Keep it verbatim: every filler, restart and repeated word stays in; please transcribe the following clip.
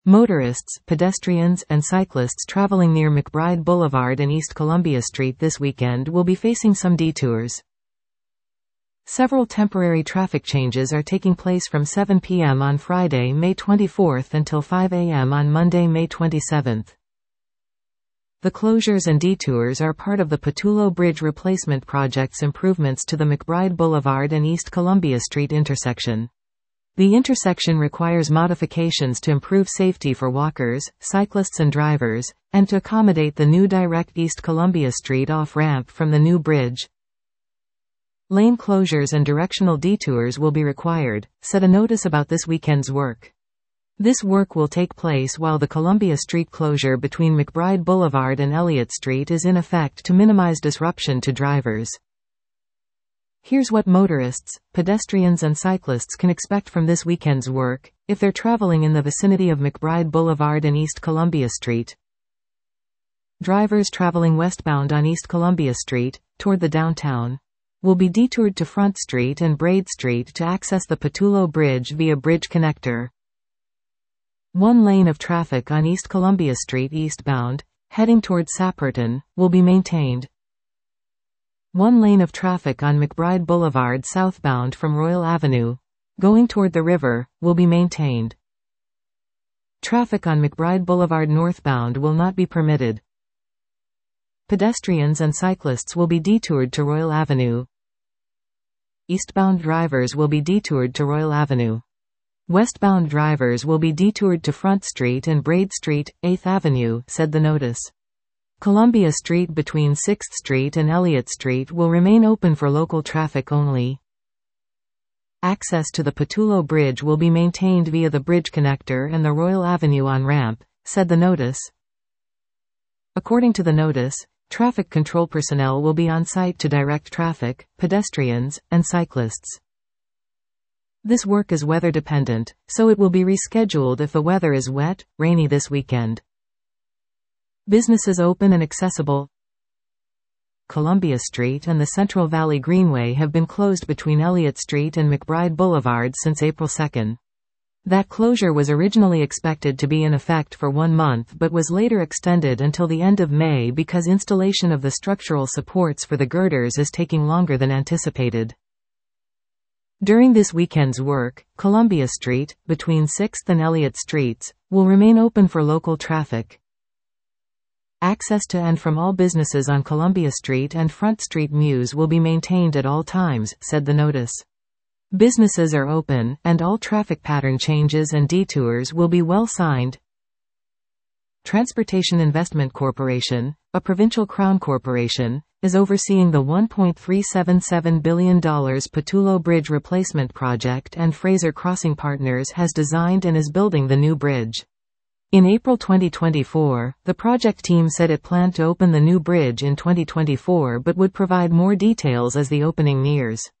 Motorists, pedestrians, and cyclists traveling near McBride Boulevard and East Columbia Street this weekend will be facing some detours. Several temporary traffic changes are taking place from seven p m on Friday, May twenty-fourth until five a m on Monday, May twenty-seventh. The closures and detours are part of the Pattullo Bridge Replacement Project's improvements to the McBride Boulevard and East Columbia Street intersection. The intersection requires modifications to improve safety for walkers, cyclists and drivers, and to accommodate the new direct East Columbia Street off-ramp from the new bridge. Lane closures and directional detours will be required, said a notice about this weekend's work. This work will take place while the Columbia Street closure between McBride Boulevard and Elliott Street is in effect to minimize disruption to drivers. Here's what motorists, pedestrians and cyclists can expect from this weekend's work, if they're traveling in the vicinity of McBride Boulevard and East Columbia Street. Drivers traveling westbound on East Columbia Street, toward the downtown, will be detoured to Front Street and Braid Street to access the Pattullo Bridge via Bridge Connector. One lane of traffic on East Columbia Street eastbound, heading toward Sapperton, will be maintained. One lane of traffic on McBride Boulevard southbound from Royal Avenue, going toward the river, will be maintained. Traffic on McBride Boulevard northbound will not be permitted. Pedestrians and cyclists will be detoured to Royal Avenue. Eastbound drivers will be detoured to Royal Avenue. Westbound drivers will be detoured to Front Street and Braid Street, eighth Avenue, said the notice. Columbia Street between sixth Street and Elliott Street will remain open for local traffic only. Access to the Pattullo Bridge will be maintained via the Bridge Connector and the Royal Avenue on-ramp, said the notice. According to the notice, traffic control personnel will be on site to direct traffic, pedestrians, and cyclists. This work is weather dependent, so it will be rescheduled if the weather is wet, rainy this weekend. Businesses open and accessible. Columbia Street and the Central Valley Greenway have been closed between Elliott Street and McBride Boulevard since April second. That closure was originally expected to be in effect for one month but was later extended until the end of May because installation of the structural supports for the girders is taking longer than anticipated. During this weekend's work, Columbia Street, between sixth and Elliott Streets, will remain open for local traffic. Access to and from all businesses on Columbia Street and Front Street Mews will be maintained at all times, said the notice. Businesses are open, and all traffic pattern changes and detours will be well signed. Transportation Investment Corporation, a provincial crown corporation, is overseeing the one point three seven seven billion dollars Pattullo Bridge Replacement Project, and Fraser Crossing Partners has designed and is building the new bridge. In April twenty twenty-four, the project team said it planned to open the new bridge in twenty twenty-four but would provide more details as the opening nears.